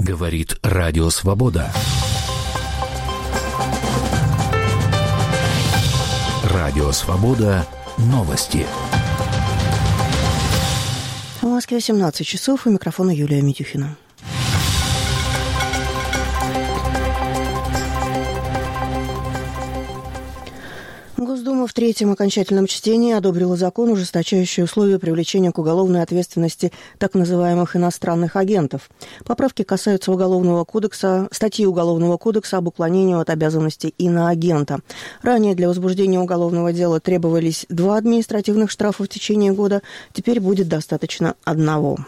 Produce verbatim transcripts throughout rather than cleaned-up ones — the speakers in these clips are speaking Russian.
Говорит Радио Свобода. Радио Свобода. Новости. В Москве семнадцать часов, у микрофона Юлия Митюхина. Госдума в третьем окончательном чтении одобрила закон, ужесточающий условия привлечения к уголовной ответственности так называемых иностранных агентов. Поправки касаются Уголовного кодекса, статьи Уголовного кодекса об уклонении от обязанностей иноагента. Ранее для возбуждения уголовного дела требовались два административных штрафа в течение года, теперь будет достаточно одного.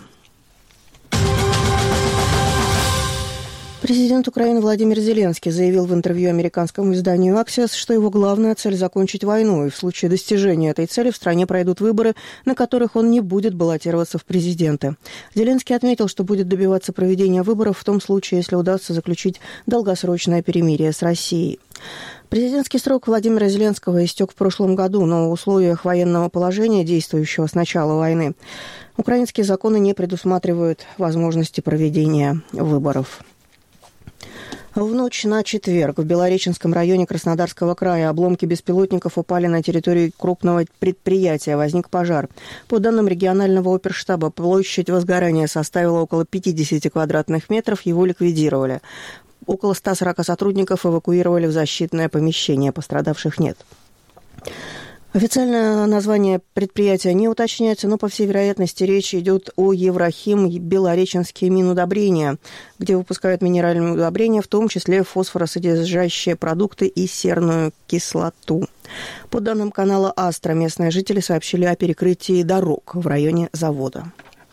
Президент Украины Владимир Зеленский заявил в интервью американскому изданию «Axios», что его главная цель – закончить войну, и в случае достижения этой цели в стране пройдут выборы, на которых он не будет баллотироваться в президенты. Зеленский отметил, что будет добиваться проведения выборов в том случае, если удастся заключить долгосрочное перемирие с Россией. Президентский срок Владимира Зеленского истек в прошлом году, но в условиях военного положения, действующего с начала войны, украинские законы не предусматривают возможности проведения выборов. В ночь на четверг в Белореченском районе Краснодарского края обломки беспилотников упали на территории крупного предприятия. Возник пожар. По данным регионального оперштаба, площадь возгорания составила около пятьдесят квадратных метров, его ликвидировали. Около ста сорока сотрудников эвакуировали в защитное помещение, пострадавших нет. Официальное название предприятия не уточняется, но, по всей вероятности, речь идет о Еврохим Белореченские Минудобрения, где выпускают минеральные удобрения, в том числе фосфоросодержащие продукты и серную кислоту. По данным канала «Астра», местные жители сообщили о перекрытии дорог в районе завода.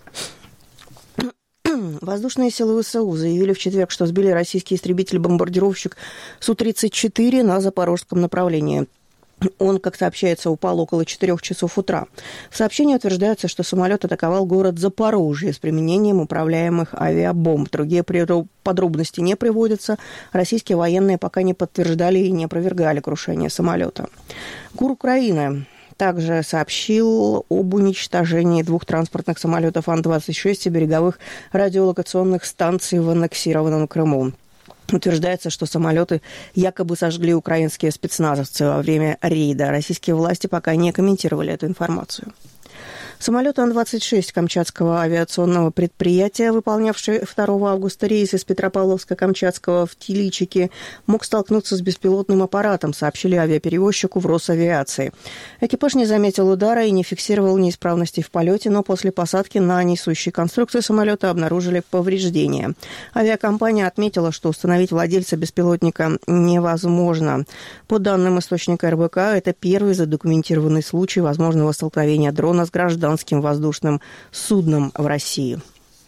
Воздушные силы ВСУ заявили в четверг, что сбили российский истребитель-бомбардировщик Су тридцать четыре на запорожском направлении. Он, как сообщается, упал около четырех часов утра. В сообщении утверждается, что самолет атаковал город Запорожье с применением управляемых авиабомб. Другие подробности не приводятся. Российские военные пока не подтверждали и не опровергали крушение самолета. ГУР Украины также сообщил об уничтожении двух транспортных самолетов Ан двадцать шесть и береговых радиолокационных станций в аннексированном Крыму. Утверждается, что самолеты якобы сожгли украинские спецназовцы во время рейда. Российские власти пока не комментировали эту информацию. Самолет Ан двадцать шесть Камчатского авиационного предприятия, выполнявший второго августа рейс из Петропавловска-Камчатского в Тиличики, мог столкнуться с беспилотным аппаратом, сообщили авиаперевозчику в Росавиации. Экипаж не заметил удара и не фиксировал неисправностей в полете, но после посадки на несущей конструкции самолета обнаружили повреждения. Авиакомпания отметила, что установить владельца беспилотника невозможно. По данным источника эр бэ ка, это первый задокументированный случай возможного столкновения дрона с гражданским воздушным судном в России.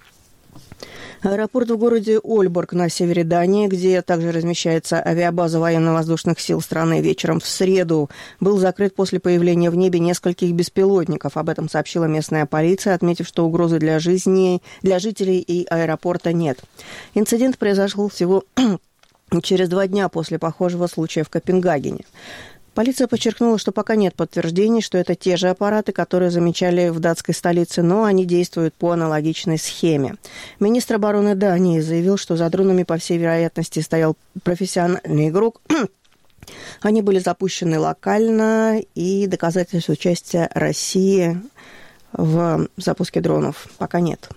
Аэропорт в городе Ольборг на севере Дании, где также размещается авиабаза военно-воздушных сил страны, вечером в среду был закрыт после появления в небе нескольких беспилотников. Об этом сообщила местная полиция, отметив, что угрозы для жизни, для жителей и аэропорта нет. Инцидент произошел всего через два дня после похожего случая в Копенгагене. Полиция подчеркнула, что пока нет подтверждений, что это те же аппараты, которые замечали в датской столице, но они действуют по аналогичной схеме. Министр обороны Дании заявил, что за дронами, по всей вероятности, стоял профессиональный игрок. Они были запущены локально, и доказательств участия России в запуске дронов пока нет.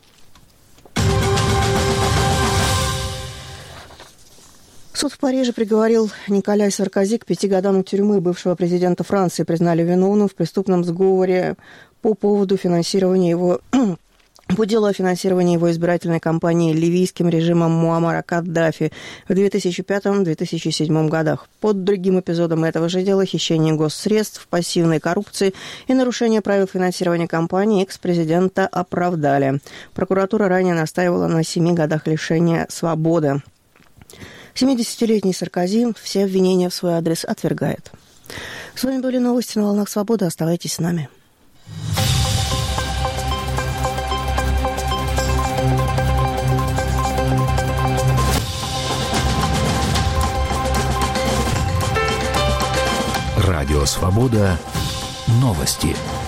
Суд в Париже приговорил Николя Саркози к пяти годам тюрьмы. Бывшего президента Франции признали виновным в преступном сговоре по поводу финансирования его... по делу о финансировании его избирательной кампании ливийским режимом Муаммара Каддафи в две тысячи пятом - две тысячи седьмом годах. Под другим эпизодом этого же дела хищение госсредств, пассивной коррупции и нарушение правил финансирования кампании экс-президента оправдали. Прокуратура ранее настаивала на семи годах лишения свободы. семидесятилетний Саркози все обвинения в свой адрес отвергает. С вами были новости на «Волнах Свободы». Оставайтесь с нами. Радио «Свобода». Новости.